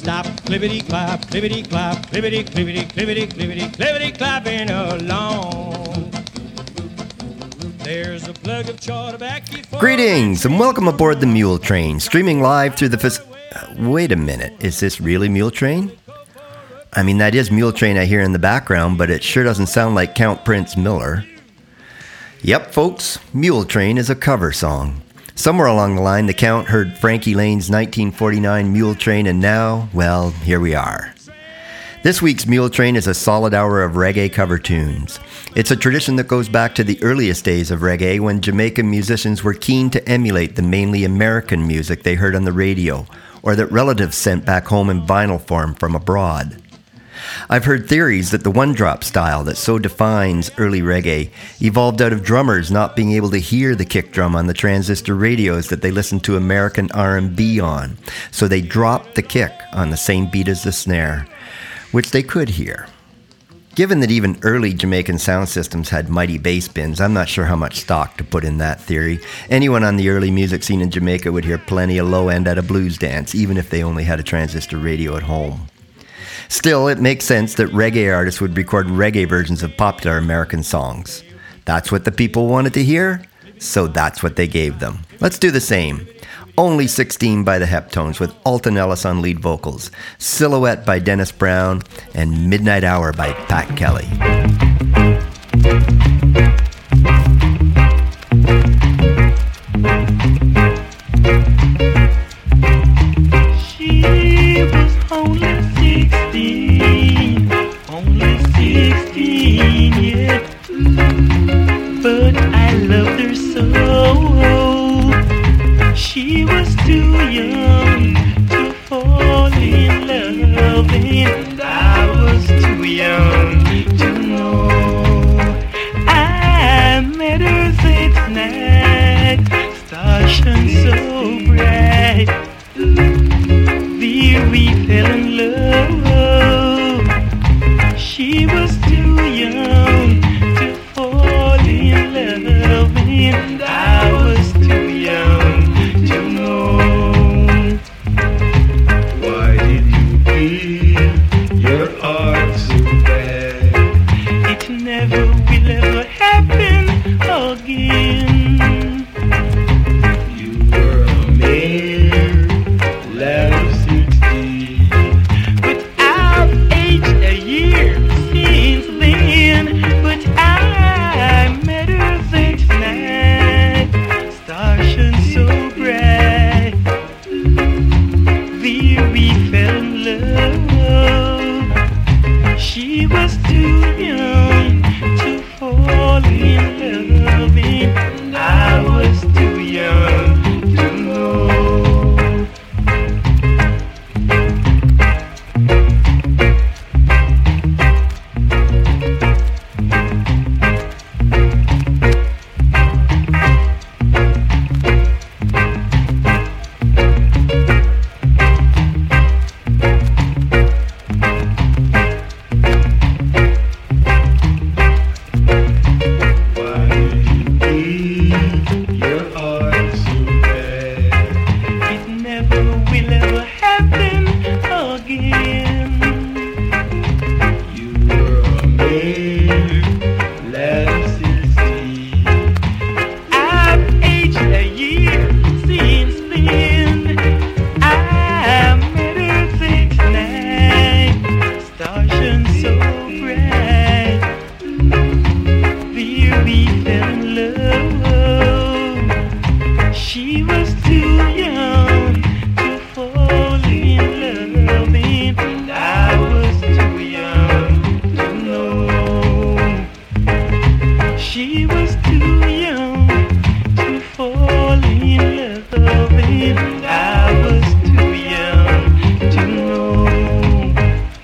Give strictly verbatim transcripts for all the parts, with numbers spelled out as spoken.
stop, clippity clap, clippity clap, clippity clippity clippity clippity clippity clapping along. There's a plug of chaw tobacco for Greetings and welcome aboard the Mule Train, streaming live through the fac- uh, Wait a minute, is this really Mule Train? I mean, that is Mule Train I hear in the background, but it sure doesn't sound like Count Prince Miller. Yep, folks, Mule Train is a cover song. Somewhere along the line, the Count heard Frankie Lane's nineteen forty-nine Mule Train, and now, well, here we are. This week's Mule Train is a solid hour of reggae cover tunes. It's a tradition that goes back to the earliest days of reggae when Jamaican musicians were keen to emulate the mainly American music they heard on the radio, or that relatives sent back home in vinyl form from abroad. I've heard theories that the one-drop style that so defines early reggae evolved out of drummers not being able to hear the kick drum on the transistor radios that they listened to American R and B on, so they dropped the kick on the same beat as the snare, which they could hear. Given that even early Jamaican sound systems had mighty bass bins, I'm not sure how much stock to put in that theory. Anyone on the early music scene in Jamaica would hear plenty of low end at a blues dance, even if they only had a transistor radio at home. Still, it makes sense that reggae artists would record reggae versions of popular American songs. That's what the people wanted to hear, so that's what they gave them. Let's do the same. Only sixteen by the Heptones with Alton Ellis on lead vocals, Silhouette by Dennis Brown, and Midnight Hour by Pat Kelly. She was only sixteen, only sixteen, yeah. But I loved her so. She was too young to fall in love, and I was too young to know. I met her that night, star shone so bright. There we fell in love. She was too young to fall in love, and I was too young to know. Why did you give your heart so bad? It never will ever happen again. You were a mere lad of sixteen, But I've aged a year since then. But I met her that night, star shone so bright. There we fell in love. She was too young to fall in love, and I was too young to know. why did you give your heart so bad? It never will ever happen again. You were a mere lad of sixteen, I've aged a year since then. I met her that night, star shone so bright. There we fell in love. She was too young to fall in love, and I was too young to know. She was too young to fall in love, and I was too young to know.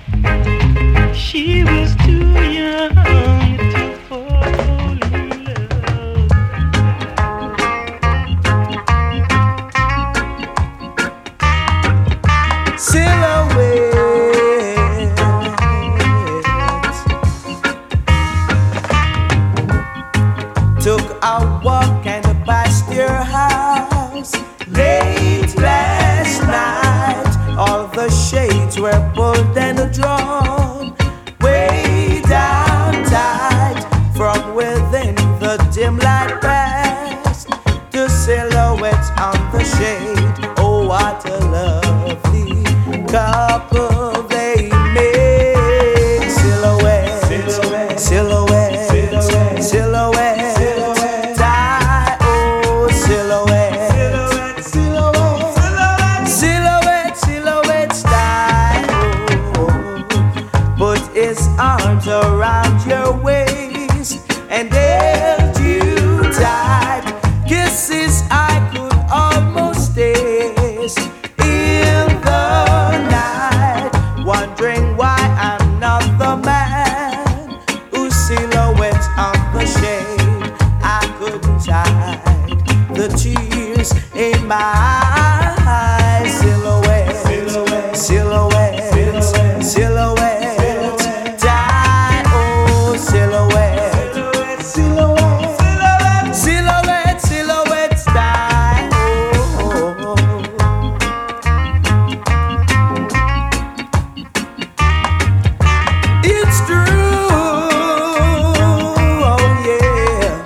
She was too young to fall in love. Silhouette took a walk and passed your house late last night. All the shades were pulled and drawn way down tight from within the dim light past the silhouettes on the shade. Oh, what a lovely couple they made. Silhouette, silhouette, silhouette, silhouette, silhouette, silhouette, die, oh, silhouette, silhouette, silhouette, silhouette, silhouette, die, oh. Put his arms around your waist and held you tight. Kisses I could almost taste in the night, wondering why another man whose silhouette on the shade I couldn't hide the tears in my eyes. Silhouette, silhouette, silhouette, silhouette, silhouette, die, oh, silhouette, silhouette, silhouette, silhouette, silhouette, die, oh. It's true, oh yeah.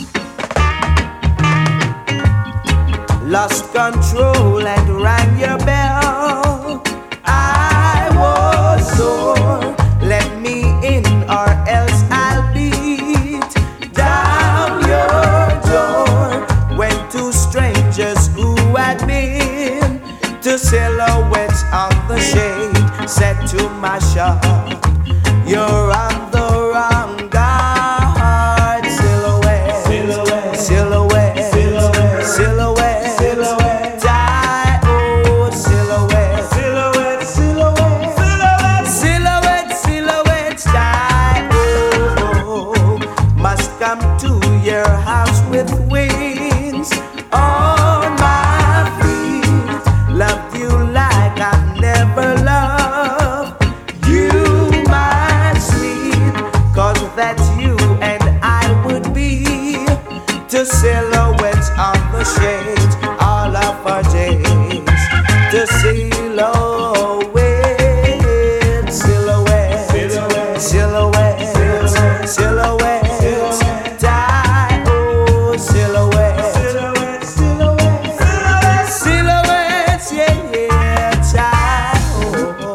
Lost control and rang your bell. I was sore. Let me in or else I'll beat down your door. When two strangers who had been to silhouettes on the shade said to my shop, you're on the wrong guard. Silhouette, silhouette, silhouette, silhouette, silhouette, silhouette, die, oh, silhouette, silhouette, silhouette, silhouette, silhouette, silhouette, die, oh. Must come to your house with wings on my feet. Loved you like I've never loved you, my sweet. Cause that's you and I would be to silhouettes on the shades all of our days. To silhouette, silhouette, silhouette, silhouette, silhouette, die, oh, silhouette, silhouette, silhouette, silhouette, yeah, yeah, die, oh.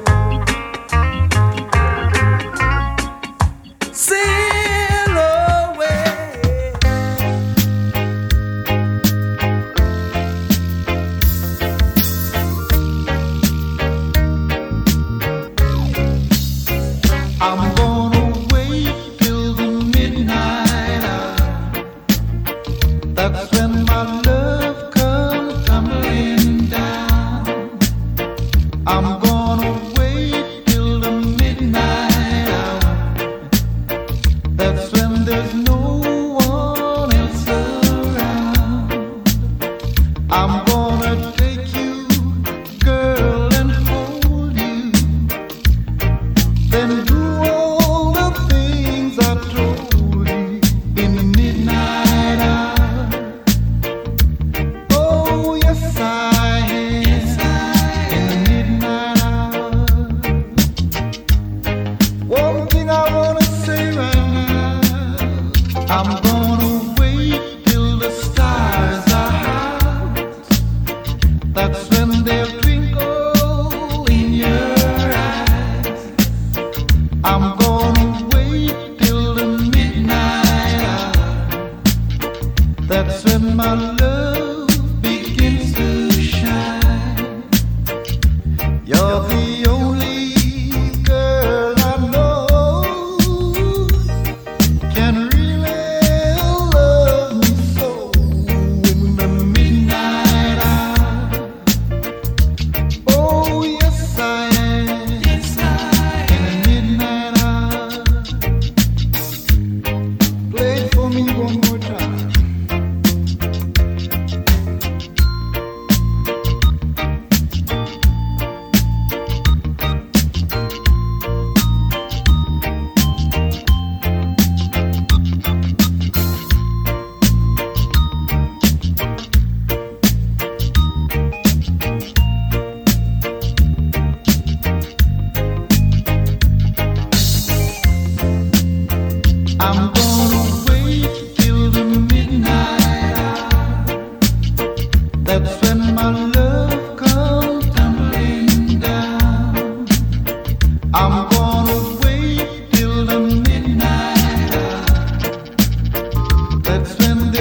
I'm gonna wait till the midnight hour. That's when my love comes tumbling down. I'm gonna wait till the midnight hour. That's when there's no one else around. I'm gonna take you, girl, and hold you. Then do all the things I told you in the midnight hour. Oh, yes, I am in the midnight hour. One thing I wanna say right now, I'm gonna wait till the stars are out. That's when they'll twinkle in your eyes. I'm gonna wait till the midnight hour. That's when my love begins to shine. You're the only girl I know can really love me so in the midnight hour. Oh, yes, I am. Yes, I am. In the midnight hour. Play it for me one more time.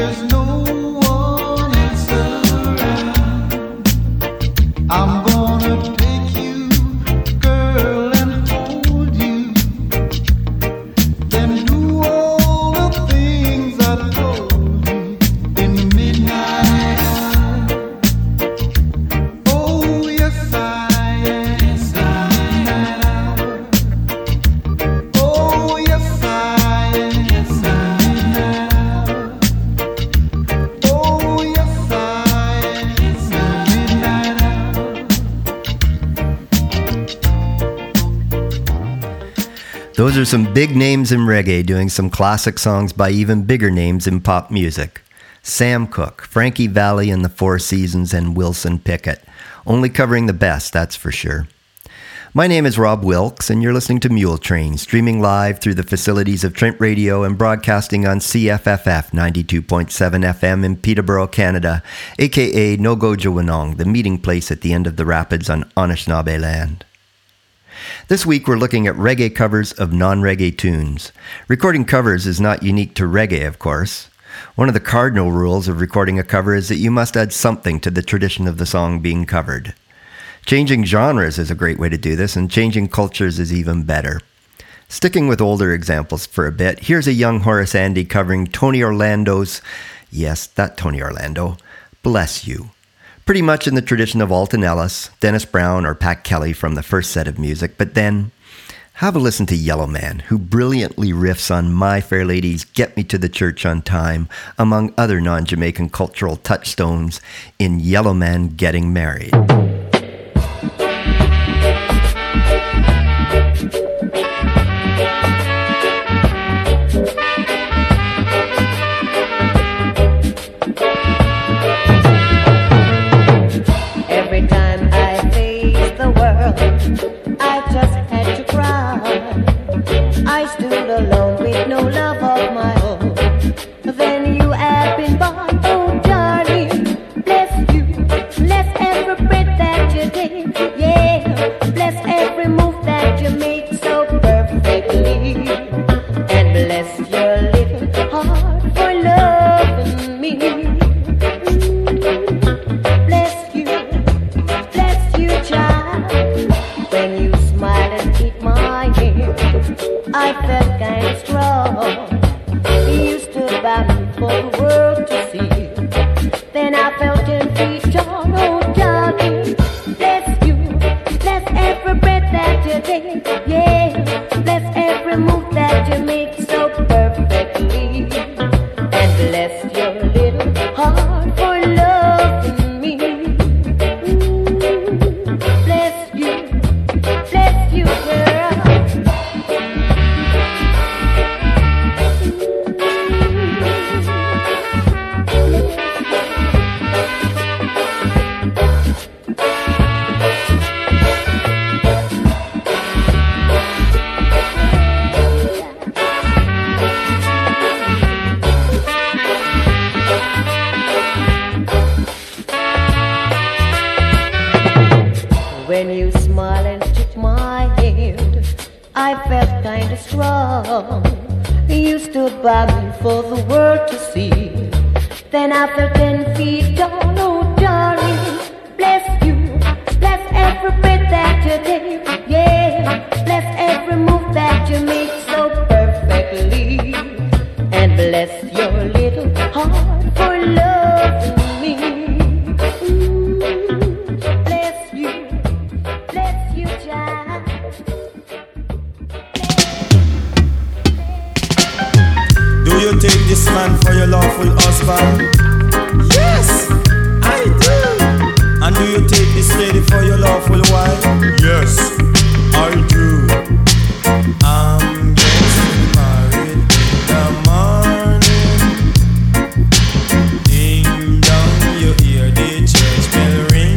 there's no one else around. I'm gonna take you, girl, and hold you, then do all the things I told you in the midnight hour. Oh, yes, I am. Yes, I am. Oh, yes, I am. Yes, I am. Oh, yes, I am. Yes, I am. Those are some big names in reggae doing some classic songs by even bigger names in pop music. Sam Cooke, Frankie Valli and the Four Seasons, and Wilson Pickett. Only covering the best, that's for sure. My name is Rob Wilkes, and you're listening to Mule Train, streaming live through the facilities of Trent Radio and broadcasting on C F F F ninety-two point seven F M in Peterborough, Canada, aka Nogo-Jawinong, the meeting place at the end of the rapids on Anishinaabe land. This week we're looking at reggae covers of non-reggae tunes. Recording covers is not unique to reggae, of course. One of the cardinal rules of recording a cover is that you must add something to the tradition of the song being covered. Changing genres is a great way to do this, and changing cultures is even better. Sticking with older examples for a bit, here's a young Horace Andy covering Tony Orlando's, yes, that Tony Orlando, Bless You. Pretty much in the tradition of Alton Ellis, Dennis Brown, or Pat Kelly from the first set of music, but then have a listen to Yellowman, who brilliantly riffs on My Fair Lady's Get Me to the Church on Time, among other non-Jamaican cultural touchstones in Yellowman Getting Married. Every time I face the world, I just had to cry. I stood alone with no love of my own. Then you have been born, oh darling. Bless you, bless every breath that you take. Yeah, bless every move that you make so perfectly. And bless your little heart for loving me. Bless you, bless you, child. When you smile and keep my hand, I felt kind of strong. You stood by me for the world to see. Then I felt ten feet tall, oh darling. Bless you, bless every breath that you take. Yeah, bless every move that you make so perfectly. And bless your little heart for loving me. Mm, bless you, bless you, girl. When you smile and took my hand, I felt kind of strong. You stood by me for the world to see. Then I felt ten feet tall, oh darling. Bless you, bless every breath that you take. Yeah, bless every move that you make so perfectly. And bless your little heart for loving me. Mm, bless you, bless you, child. Do you take this man for your lawful husband? Yes, I do. And do you take this lady for your lawful wife? Yes, I do. I'm getting married in the morning. Ding dong, you hear the church bell ring.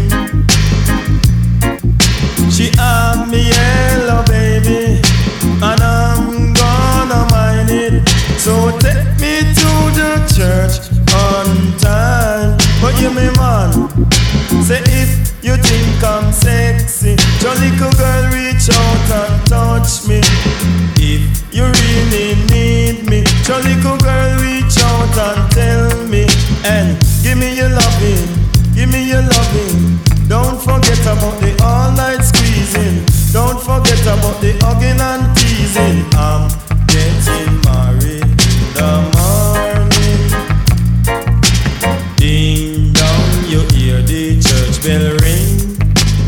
She have me yellow baby, and I'm gonna mind it. So take me to the church on time. But you me man, say if you think I'm sexy, your little girl reach out and touch me. If you really need me, your little girl reach out out and tell me, and give me your loving, give me your loving. Don't forget about the all-night squeezing. Don't forget about the hugging and teasing. I'm getting married in the morning. Ding dong, you hear the church bell ring.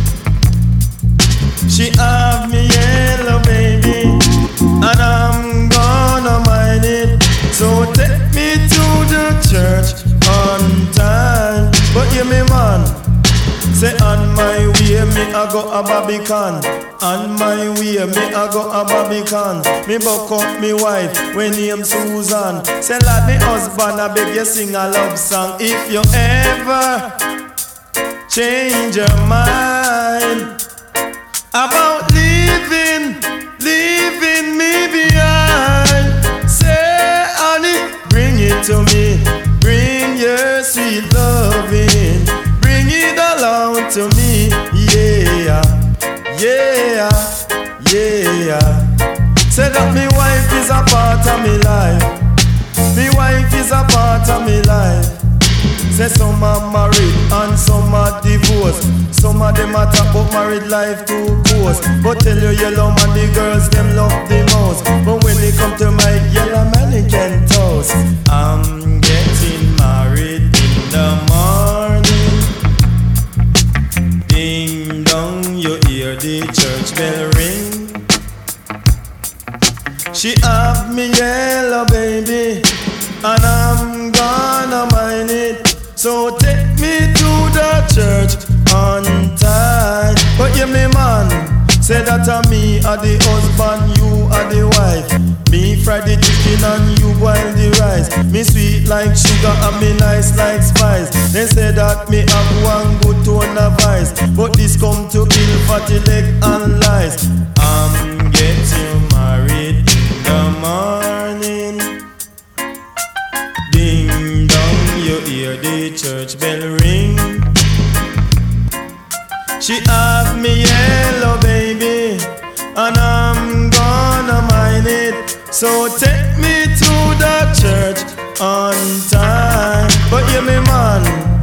She have me yellow baby, and I'm gonna mind it. So take me to the church on time. But hear me man, say on my way me I go a Barbican. On my way me I go a Barbican. Me buck up me wife when name Susan. Say lad me husband I beg you sing a love song. If you ever change your mind about leaving, leaving me behind, say honey, bring it to me. Bring your sweet loving, bring it along to me. Yeah, yeah, yeah. Say that me wife is a part of me life. Me wife is a part of me life. Say some are married and some are divorced. Some of them are talk about married life too close. But tell you yellow man the girls them love the most. But when they come to my yellow man they can toast. I'm getting married in the morning. Ding dong, you hear the church bell ring. She have me yellow baby, and I'm gonna mind it. So take me to the church on time. But yeah me man, say that a me are the husband, you are the wife. Me fry the chicken and you boil the rice. Me sweet like sugar and me nice like spice. They say that me have one good tone of vice, but this come to kill fatty leg and lies. I'm getting married in the morning. Ding dong, you hear the church bell ring. She have me yellow baby, and I'm gonna mind it. So take me to the church on time. But hear me man,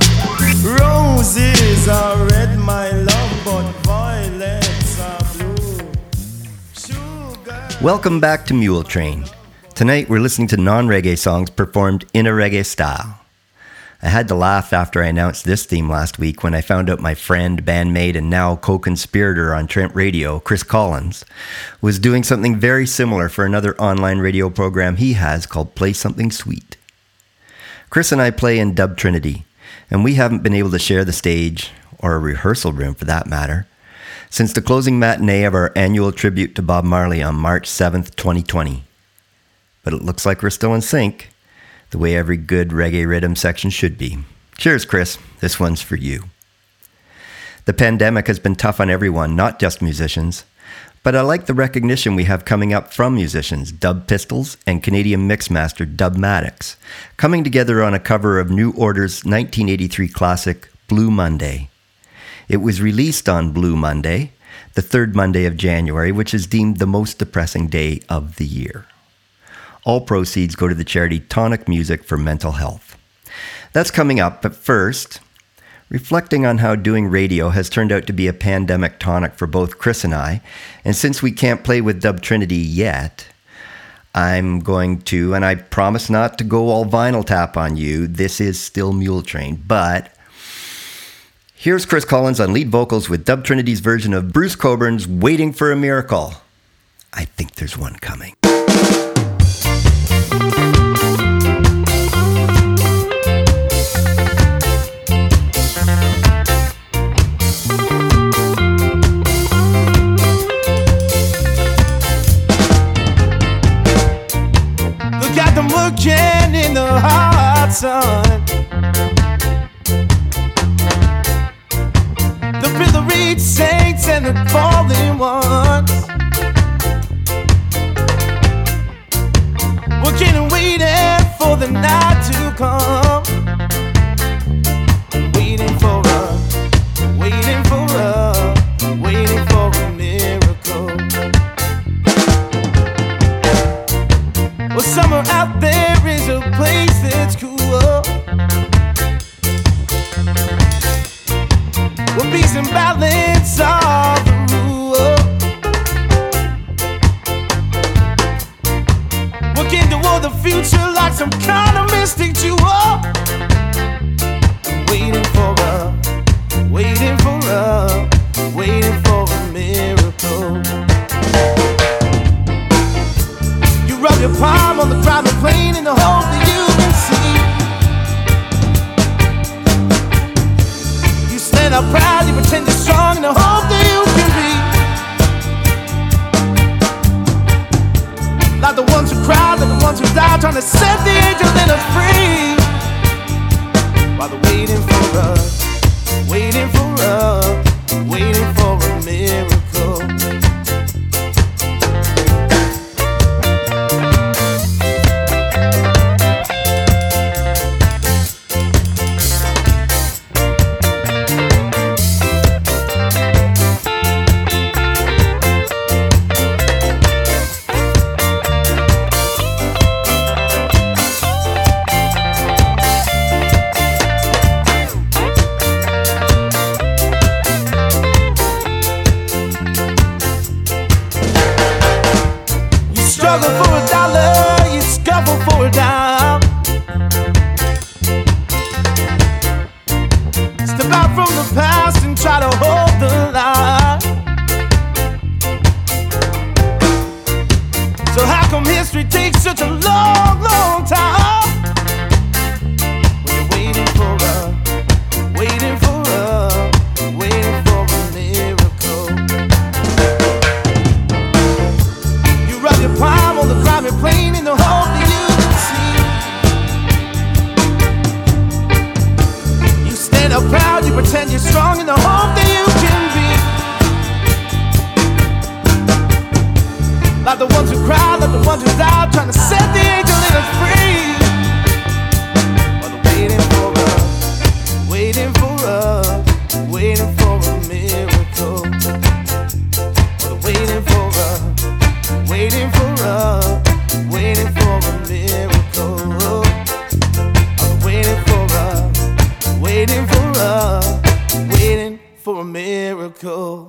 roses are red my love, but violets are blue. Sugar. Welcome back to Mule Train. Tonight we're listening to non-reggae songs performed in a reggae style. I had to laugh after I announced this theme last week when I found out my friend, bandmate, and now co-conspirator on Trent Radio, Chris Collins, was doing something very similar for another online radio program he has called Play Something Sweet. Chris and I play in Dub Trinity, and we haven't been able to share the stage, or a rehearsal room for that matter, since the closing matinee of our annual tribute to Bob Marley on March seventh, twenty twenty. But it looks like we're still in sync, the way every good reggae rhythm section should be. Cheers, Chris. This one's for you. The pandemic has been tough on everyone, not just musicians. But I like the recognition we have coming up from musicians, Dub Pistols and Canadian mixmaster Dubmatix, coming together on a cover of New Order's nineteen eighty-three classic, Blue Monday. It was released on Blue Monday, the third Monday of January, which is deemed the most depressing day of the year. All proceeds go to the charity Tonic Music for Mental Health. That's coming up, but first, reflecting on how doing radio has turned out to be a pandemic tonic for both Chris and I, and since we can't play with Dub Trinity yet, I'm going to, and I promise not to go all vinyl tap on you, this is still Mule Train, but here's Chris Collins on lead vocals with Dub Trinity's version of Bruce Coburn's Waiting for a Miracle. I think there's one coming. Look at them working in the hot sun. The pilloried saints and the fallen ones, working and waiting for the night to come. Waiting for a, waiting for a, waiting for a miracle. Well, somewhere out there is a place that and balance are the rule. Working toward the future like some kind of mystic jewel. Waiting for a, waiting for a, waiting for a miracle. You rub your palm on the crowded plane in the hope that you can see. You stand up proud, you pretend you're strong in the hope that you can be. Like the ones who cry, like the ones who die, trying to set the angel in us free. While they're waiting for us, waiting for us, waiting for a miracle. Struggle for a dollar, you scuffle for a dime. Step out from the past and try to hold the line. So how come history takes such a long, long time? When you're waiting for a, waiting for a, waiting for a miracle. You rub your palm on the climate plane in the hope that you can see. You stand up proud, you pretend you're strong in the hope that you can be. Like the ones who cry, like the ones who die, trying to set the angel in us free. While they're waiting for us, waiting for us, waiting for a miracle. While they're waiting for us, waiting for us, waiting for a miracle. I'm waiting for us, waiting for us, waiting for a miracle.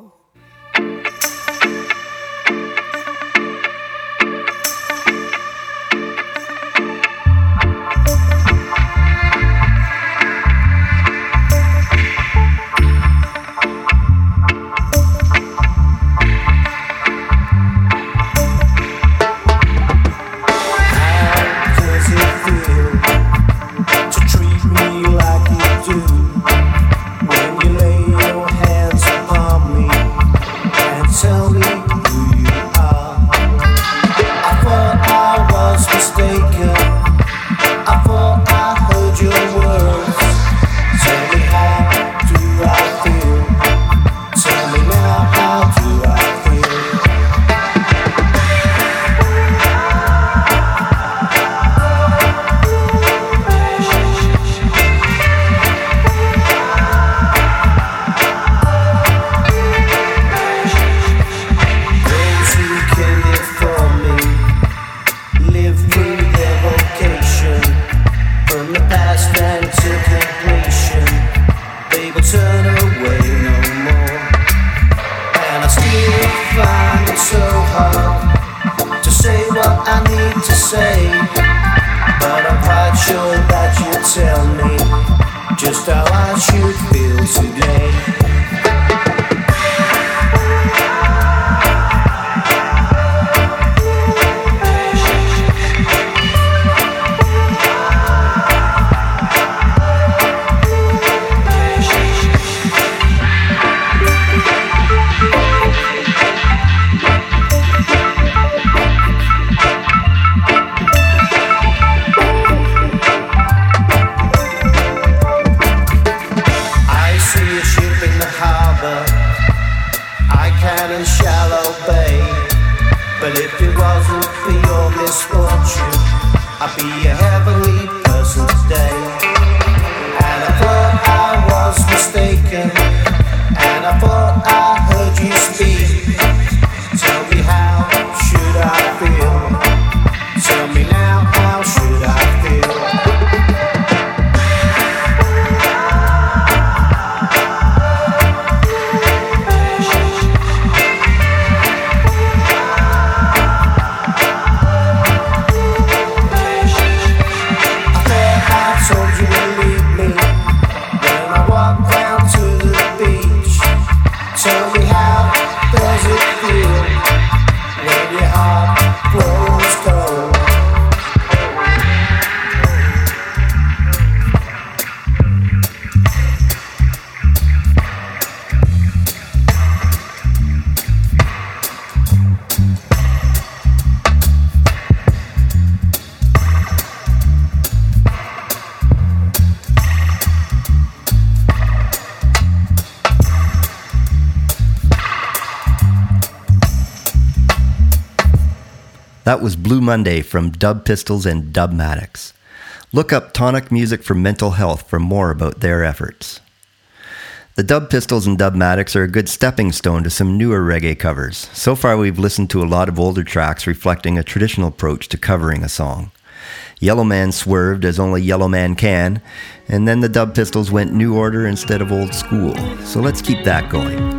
That was Blue Monday from Dub Pistols and Dubmatics. Look up Tonic Music for Mental Health for more about their efforts. The Dub Pistols and Dubmatics are a good stepping stone to some newer reggae covers. So far we've listened to a lot of older tracks reflecting a traditional approach to covering a song. Yellow Man swerved as only Yellow Man can, and then the Dub Pistols went new order instead of old school. So let's keep that going.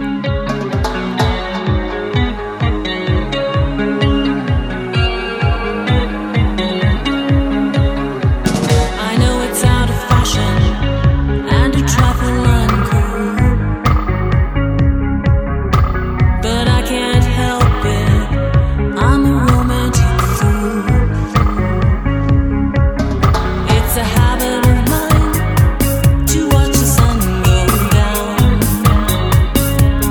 To watch the sun go down.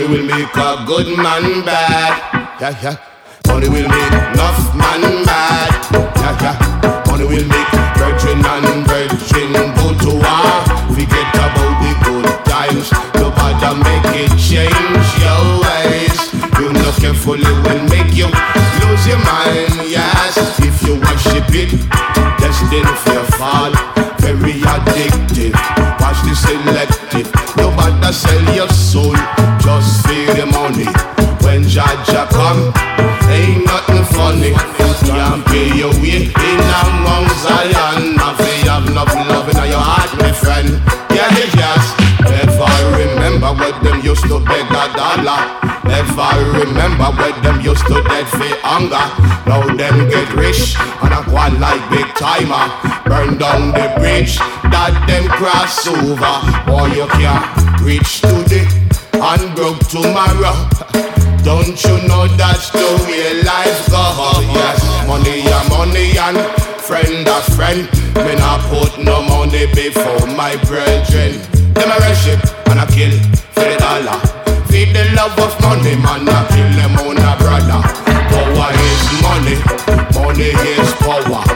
Money will make a good man bad. Yeah, yeah. Money will make enough man mad. Yeah, yeah. Money will make virgin and virgin go to war. Forget about the good times. Nobody make it change your ways. You know carefully will make you lose your mind. Yes, if you worship it, destined for your fall. Very addictive. Watch the selective. Nobody sell your soul, just feed the money. When Jaja come, ain't nothing funny. Can't pay your way in among Zion. Nothing have enough love in your heart, my friend. Yeah, yes. If I remember when them used to beg a dollar. If I remember when them used to dead for hunger. Now them get rich and a quad like big timer. Burn down the bridge that them cross over. Boy, you can't reach today and broke tomorrow. Don't you know that's the way life goes? Yes, money a money and friend a friend. Me not put no money before my brethren. Them a worship and a kill for the dollar. Feed the love of money, man, a kill them on a brother. Power is money, money is power.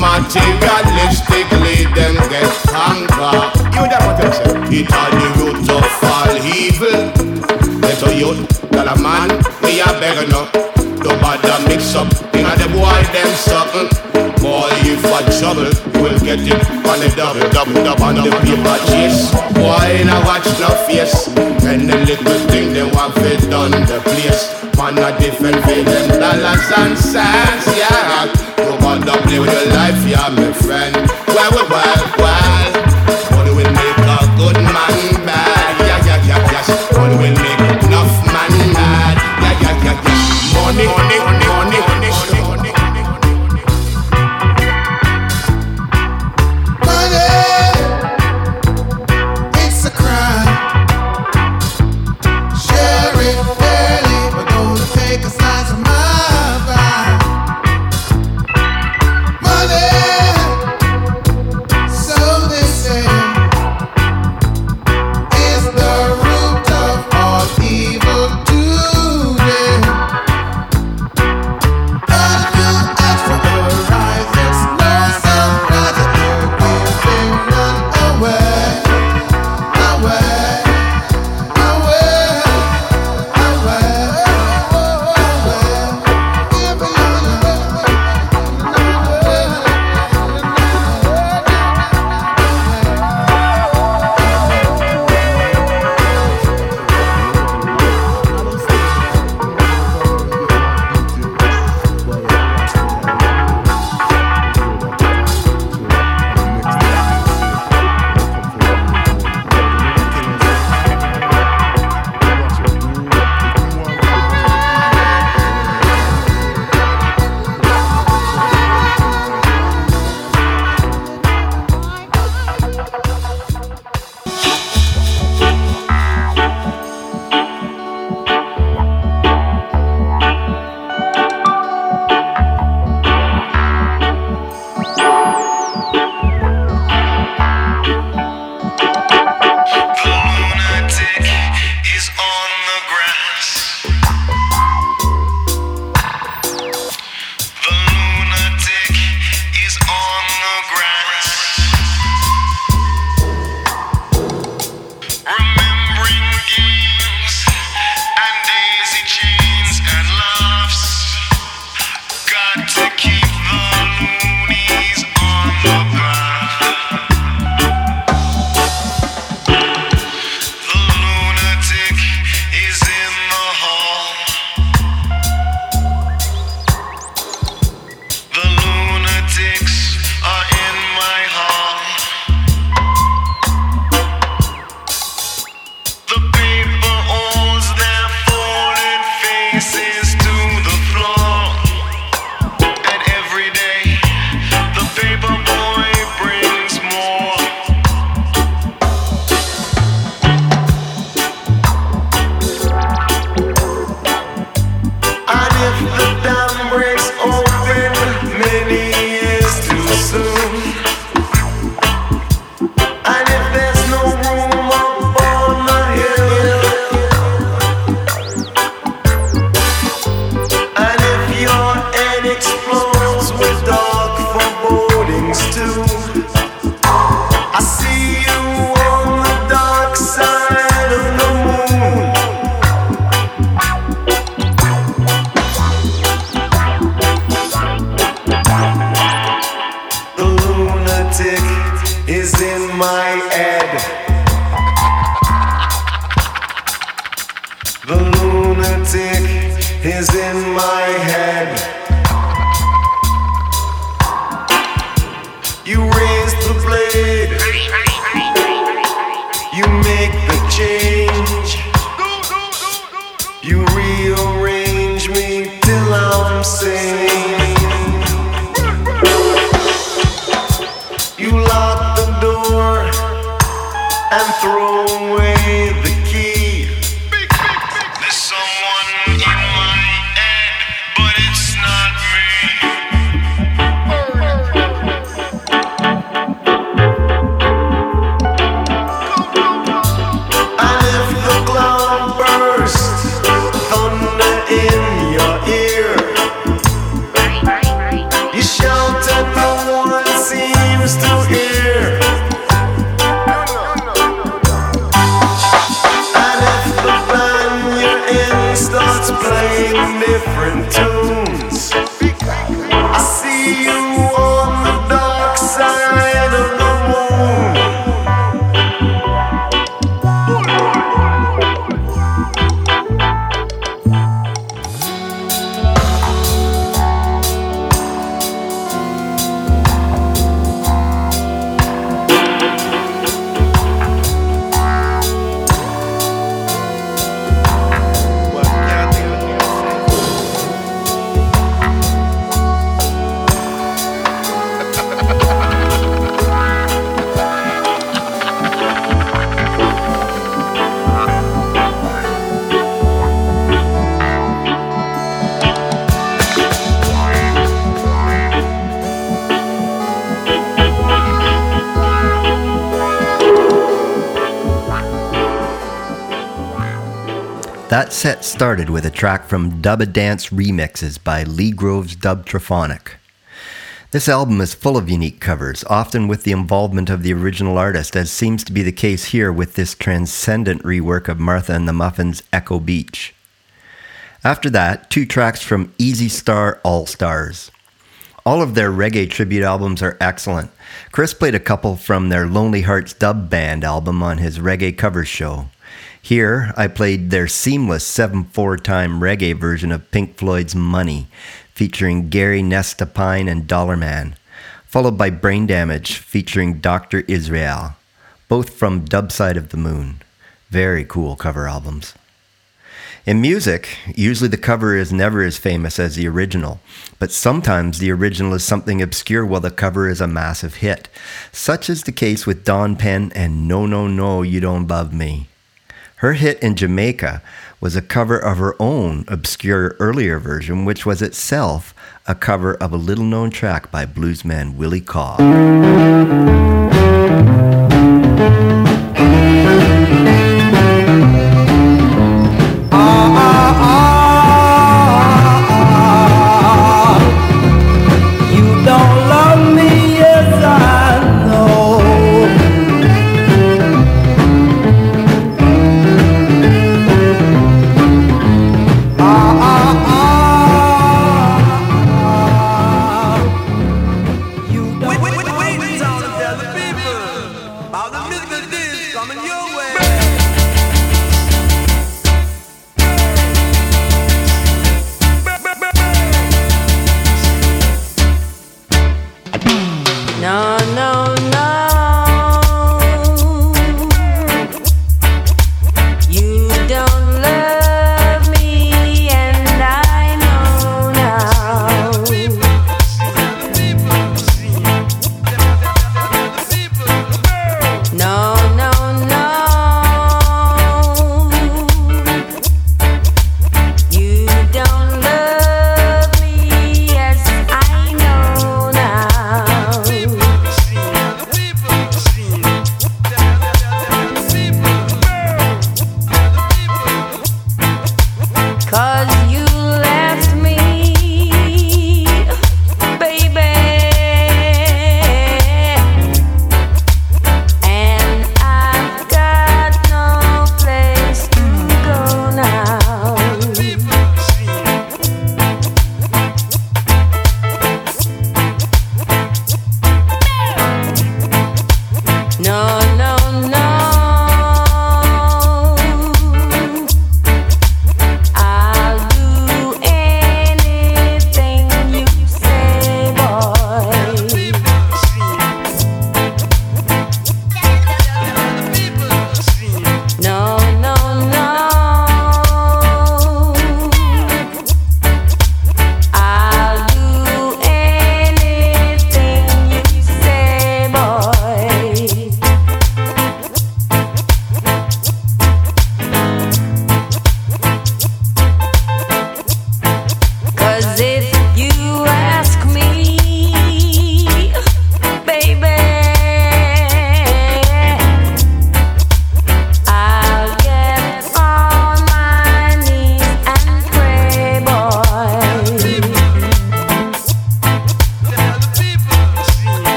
Materialistically, them get conquer. You that what I say? It all the root of all evil. Let a youth, tell a man, me a beggar no. Nobody mix up, inna the boy them something. Boy, if a trouble, you will get it on the double, double, double on the paper chase. Boy, now watch no face. And the little thing they want fit done the place. Man a different for them dollars and cents, yeah. Nobody play with your life, yeah, my friend. Well, well, well, well. Money will make a good man bad, yeah, yeah, yeah, yes. Money will make enough man mad, yeah, yeah, yeah, yeah. Money, money, money, money, money, money. The lunatic is in my head. You raise the blade, you make the change, you rearrange me till I'm sane. You lock the door and throw away the key. There's someone in my head, but it's not me. And if the cloud bursts, thunder in your ear, you shout and no one seems to hear. And if the band you're in starts playing different tunes, I see you on the dark side of the moon. That set started with a track from Dub-A-Dance Remixes by Lee Groves Dubtrophonic. This album is full of unique covers, often with the involvement of the original artist, as seems to be the case here with this transcendent rework of Martha and the Muffins' Echo Beach. After that, two tracks from Easy Star All-Stars. All of their reggae tribute albums are excellent. Chris played a couple from their Lonely Hearts Dub Band album on his Reggae Covers show. Here, I played their seamless seven four time reggae version of Pink Floyd's Money, featuring Gary Nestapine and Dollar Man, followed by Brain Damage, featuring Doctor Israel, both from Dub Side of the Moon. Very cool cover albums. In music, usually the cover is never as famous as the original, but sometimes the original is something obscure while the cover is a massive hit. Such is the case with Dawn Penn and No No No You Don't Love Me. Her hit in Jamaica was a cover of her own obscure earlier version, which was itself a cover of a little-known track by bluesman Willie Cobb.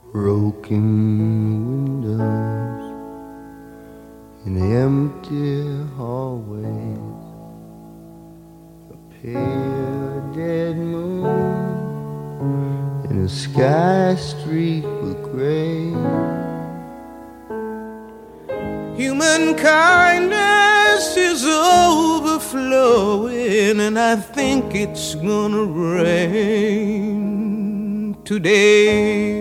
broken windows in the empty hallways, a pale dead moon in a sky streaked with gray. Human kindness is overflowing, and I think it's gonna rain today.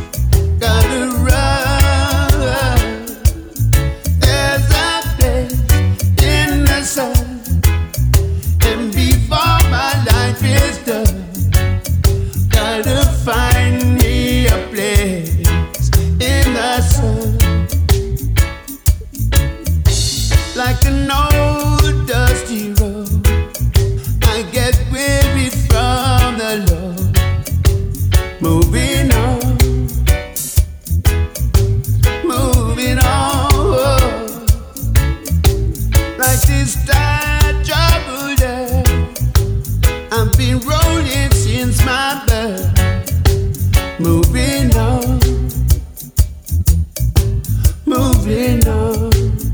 Gotta run. There's a place start trouble, yeah. I've been rolling since my birth. Moving on, moving on.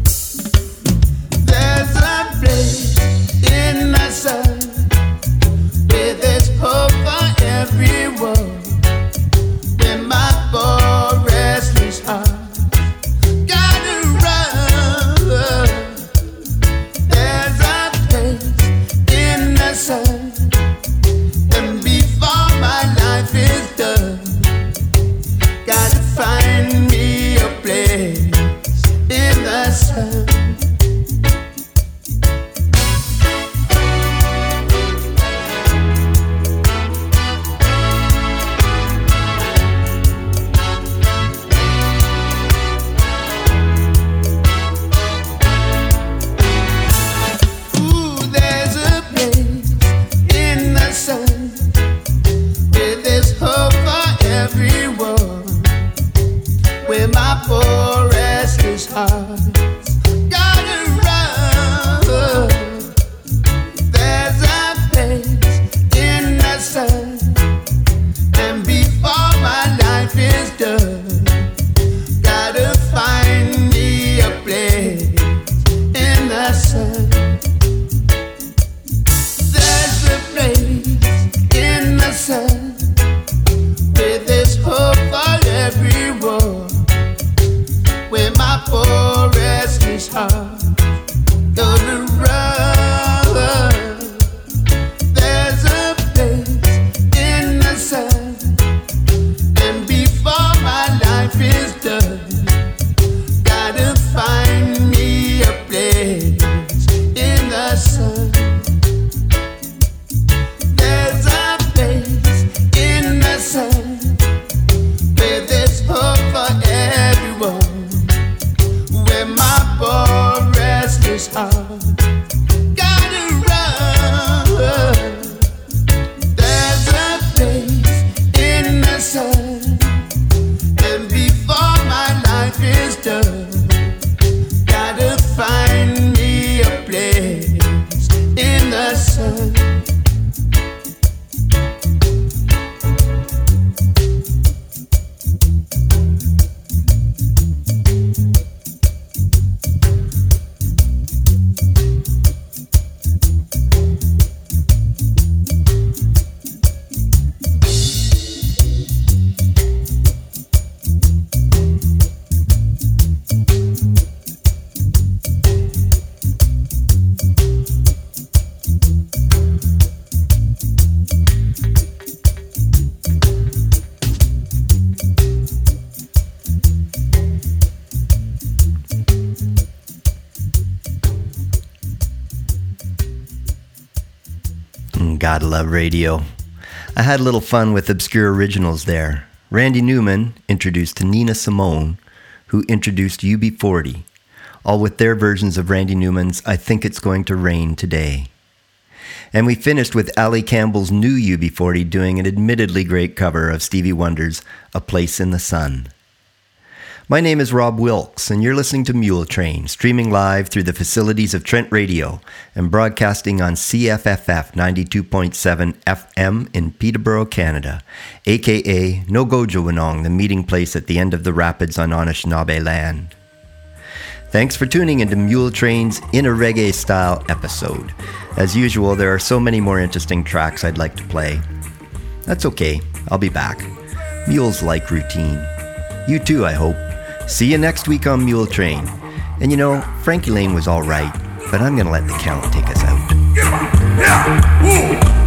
There's a place in the sun where there's hope for everyone. Where my poor restless heart gotta run. There's a place in the sun, and before my life is done, gotta find me a place in the sun. Ooh, there's a place in the sun where there's hope for everyone. Where my poor restless heart gotta run. There's a place in the sun, and before my life is done, gotta find me a place in the sun. There's a place in the sun where there's hope for everyone. Where my poor restless heart gonna run. There's a place in the sun, and before my life is done, gotta find me a place in the sun. There's a place in the sun where there's hope for everyone. Where my poor restless heart gotta run. There's a place in the sun, and before my life is done, gotta find me a place in the sun. Gotta love radio. I had a little fun with obscure originals there. Randy Newman introduced to Nina Simone, who introduced U B forty, all with their versions of Randy Newman's I Think It's Going to Rain Today. And we finished with Ali Campbell's new U B forty doing an admittedly great cover of Stevie Wonder's A Place in the Sun. My name is Rob Wilkes, and you're listening to Mule Train, streaming live through the facilities of Trent Radio and broadcasting on C F F F ninety-two point seven F M in Peterborough, Canada, aka Nogojowanong, the meeting place at the end of the rapids on Anishinaabe land. Thanks for tuning into Mule Train's In a Reggae Style episode. As usual, there are so many more interesting tracks I'd like to play. That's okay, I'll be back. Mules like routine. You too, I hope. See you next week on Mule Train. And you know, Frankie Lane was alright, but I'm gonna let the Count take us out. Yeah, yeah,